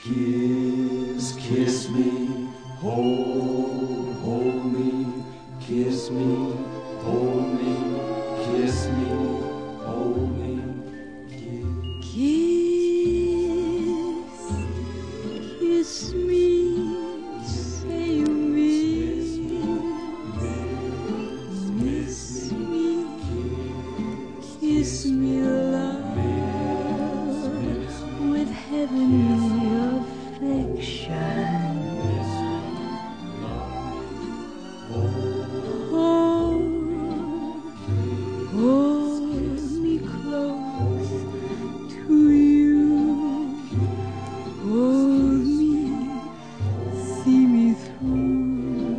Kiss, kiss me, hold me, kiss me, hold me, kiss me, hold me, kiss. Kiss me, say you miss me, kiss me, love, with heavenly affection. Hold me close to you, hold me, see me through,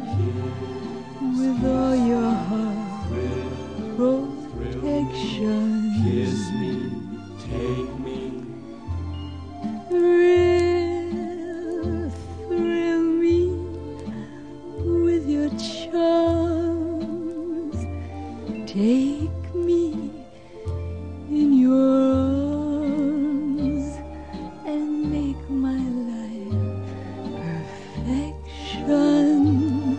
with all your heart protection. Kiss me, take me, thrill me with your charms, take me in your arms and make my life perfection.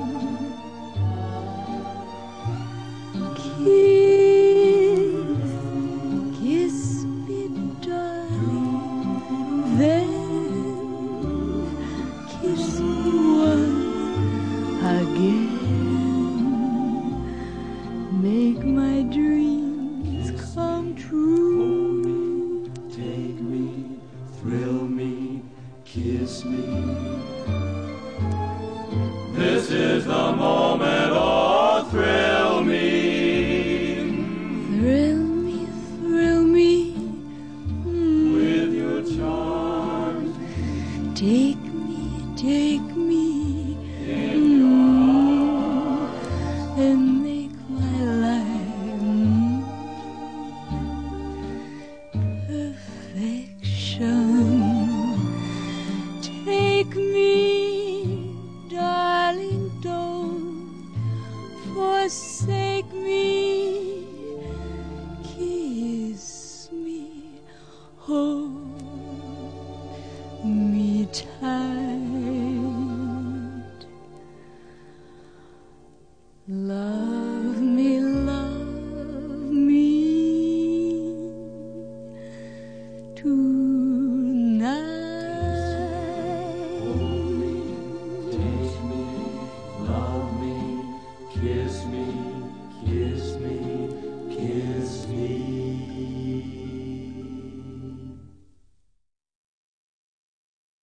Kiss me, darling, then kiss me once again. Make my dreams come true. take me, thrill me, kiss me. This is the moment, oh, thrill me. Thrill me, With your charms take me, in your arms. and make my life perfection. Take me, darling, don't forsake me. Kiss me, hold me tight.